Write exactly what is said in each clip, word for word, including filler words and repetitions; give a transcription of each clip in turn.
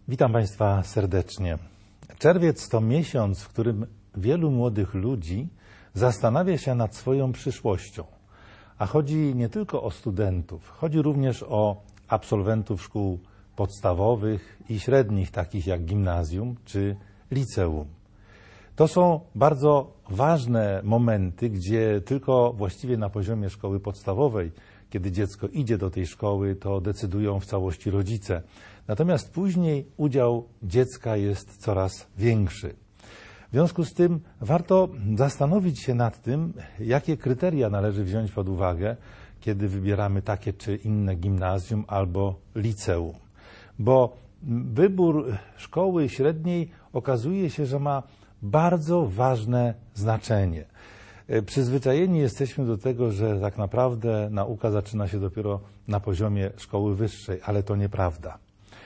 Witam Państwa serdecznie. Czerwiec to miesiąc, w którym wielu młodych ludzi zastanawia się nad swoją przyszłością. A chodzi nie tylko o studentów, chodzi również o absolwentów szkół podstawowych i średnich, takich jak gimnazjum czy liceum. To są bardzo ważne momenty, gdzie tylko właściwie na poziomie szkoły podstawowej, kiedy dziecko idzie do tej szkoły, to decydują w całości rodzice. Natomiast później udział dziecka jest coraz większy. W związku z tym warto zastanowić się nad tym, jakie kryteria należy wziąć pod uwagę, kiedy wybieramy takie czy inne gimnazjum albo liceum. Bo wybór szkoły średniej okazuje się, że ma bardzo ważne znaczenie. Przyzwyczajeni jesteśmy do tego, że tak naprawdę nauka zaczyna się dopiero na poziomie szkoły wyższej, ale to nieprawda.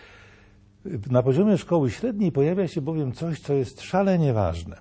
Na poziomie szkoły średniej pojawia się bowiem coś, co jest szalenie ważne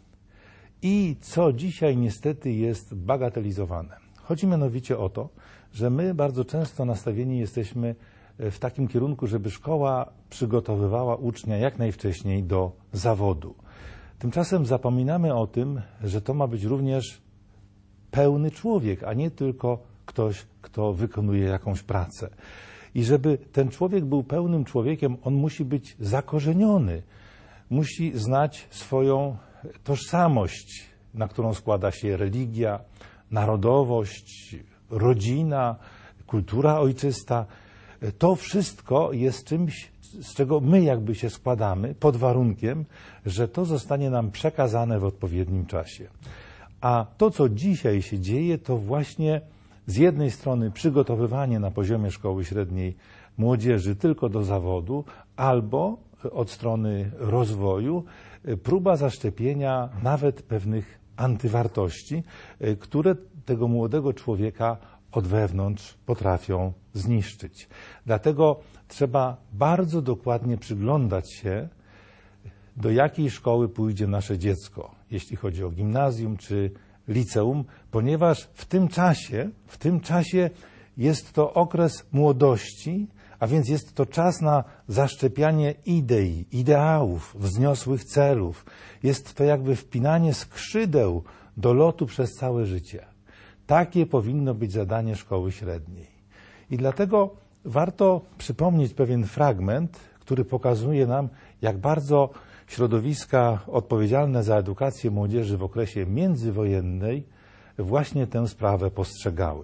i co dzisiaj niestety jest bagatelizowane. Chodzi mianowicie o to, że my bardzo często nastawieni jesteśmy w takim kierunku, żeby szkoła przygotowywała ucznia jak najwcześniej do zawodu. Tymczasem zapominamy o tym, że to ma być również pełny człowiek, a nie tylko ktoś, kto wykonuje jakąś pracę. I żeby ten człowiek był pełnym człowiekiem, on musi być zakorzeniony, musi znać swoją tożsamość, na którą składa się religia, narodowość, rodzina, kultura ojczysta. To wszystko jest czymś, z czego my jakby się składamy, pod warunkiem, że to zostanie nam przekazane w odpowiednim czasie. A to, co dzisiaj się dzieje, to właśnie z jednej strony przygotowywanie na poziomie szkoły średniej młodzieży tylko do zawodu, albo od strony rozwoju próba zaszczepienia nawet pewnych antywartości, które tego młodego człowieka od wewnątrz potrafią zniszczyć. Dlatego trzeba bardzo dokładnie przyglądać się, do jakiej szkoły pójdzie nasze dziecko, jeśli chodzi o gimnazjum czy liceum, ponieważ w tym czasie, w tym czasie jest to okres młodości, a więc jest to czas na zaszczepianie idei, ideałów, wzniosłych celów. Jest to jakby wpinanie skrzydeł do lotu przez całe życie. Takie powinno być zadanie szkoły średniej. I dlatego warto przypomnieć pewien fragment, który pokazuje nam, jak bardzo środowiska odpowiedzialne za edukację młodzieży w okresie międzywojennej właśnie tę sprawę postrzegały.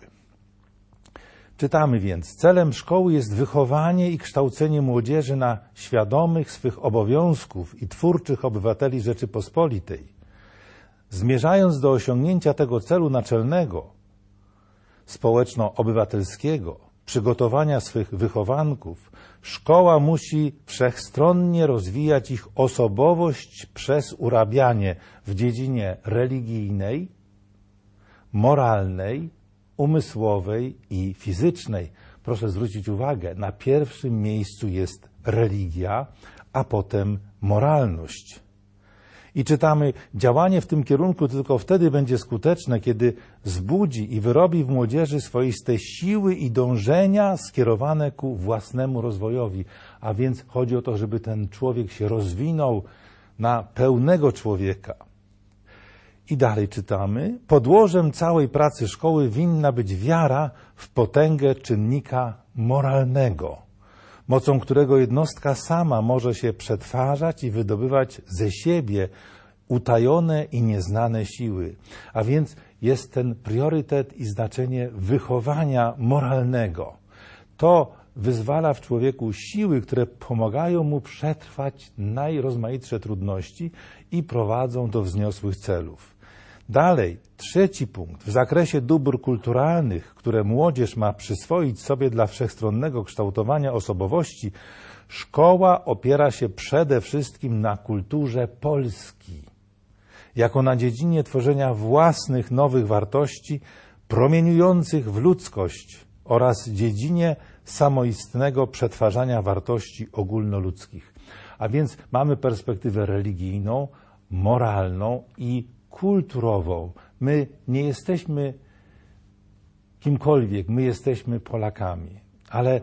Czytamy więc: celem szkoły jest wychowanie i kształcenie młodzieży na świadomych swych obowiązków i twórczych obywateli Rzeczypospolitej. Zmierzając do osiągnięcia tego celu naczelnego, społeczno-obywatelskiego, przygotowania swych wychowanków, szkoła musi wszechstronnie rozwijać ich osobowość przez urabianie w dziedzinie religijnej, moralnej, umysłowej i fizycznej. Proszę zwrócić uwagę, na pierwszym miejscu jest religia, a potem moralność. I czytamy: działanie w tym kierunku tylko wtedy będzie skuteczne, kiedy zbudzi i wyrobi w młodzieży swoiste siły i dążenia skierowane ku własnemu rozwojowi. A więc chodzi o to, żeby ten człowiek się rozwinął na pełnego człowieka. I dalej czytamy: podłożem całej pracy szkoły winna być wiara w potęgę czynnika moralnego, mocą którego jednostka sama może się przetwarzać i wydobywać ze siebie utajone i nieznane siły. A więc jest ten priorytet i znaczenie wychowania moralnego. To wyzwala w człowieku siły, które pomagają mu przetrwać najrozmaitsze trudności i prowadzą do wzniosłych celów. Dalej, trzeci punkt. W zakresie dóbr kulturalnych, które młodzież ma przyswoić sobie dla wszechstronnego kształtowania osobowości, szkoła opiera się przede wszystkim na kulturze Polski, jako na dziedzinie tworzenia własnych nowych wartości promieniujących w ludzkość oraz dziedzinie samoistnego przetwarzania wartości ogólnoludzkich. A więc mamy perspektywę religijną, moralną i kulturową. My nie jesteśmy kimkolwiek, my jesteśmy Polakami, ale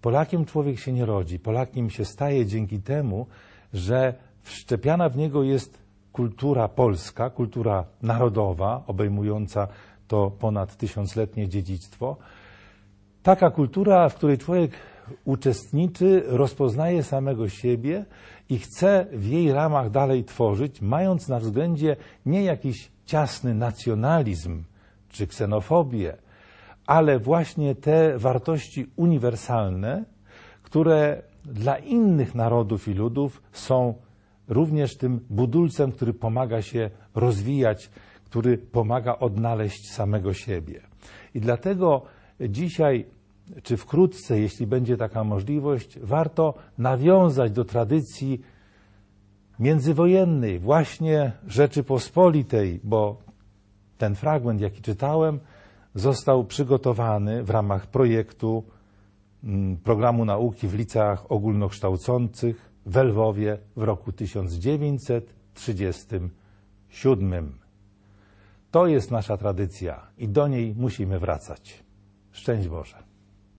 Polakiem człowiek się nie rodzi. Polakiem się staje dzięki temu, że wszczepiana w niego jest kultura polska, kultura narodowa, obejmująca to ponad tysiącletnie dziedzictwo. Taka kultura, w której człowiek uczestniczy, rozpoznaje samego siebie i chce w jej ramach dalej tworzyć, mając na względzie nie jakiś ciasny nacjonalizm czy ksenofobię, ale właśnie te wartości uniwersalne, które dla innych narodów i ludów są również tym budulcem, który pomaga się rozwijać, który pomaga odnaleźć samego siebie. I dlatego dzisiaj, czy wkrótce, jeśli będzie taka możliwość, warto nawiązać do tradycji międzywojennej, właśnie Rzeczypospolitej, bo ten fragment, jaki czytałem, został przygotowany w ramach projektu programu nauki w liceach ogólnokształcących w Lwowie w roku tysiąc dziewięćset trzydziestym siódmym. To jest nasza tradycja i do niej musimy wracać. Szczęść Boże.